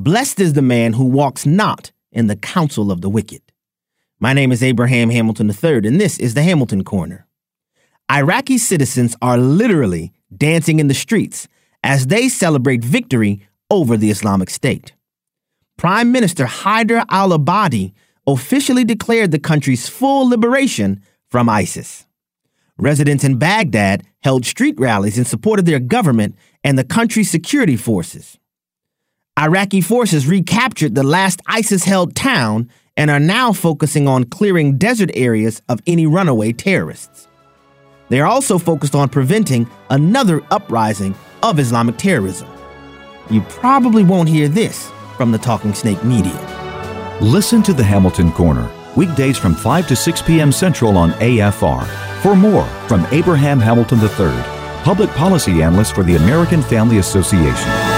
Blessed is the man who walks not in the counsel of the wicked. My name is Abraham Hamilton III, and this is the Hamilton Corner. Iraqi citizens are literally dancing in the streets as they celebrate victory over the Islamic State. Prime Minister Haider al-Abadi officially declared the country's full liberation from ISIS. Residents in Baghdad held street rallies in support of their government and the country's security forces. Iraqi forces recaptured the last ISIS-held town and are now focusing on clearing desert areas of any runaway terrorists. They are also focused on preventing another uprising of Islamic terrorism. You probably won't hear this from the Talking Snake Media. Listen to the Hamilton Corner, weekdays from 5 to 6 p.m. Central on AFR. For more from Abraham Hamilton III, Public Policy Analyst for the American Family Association.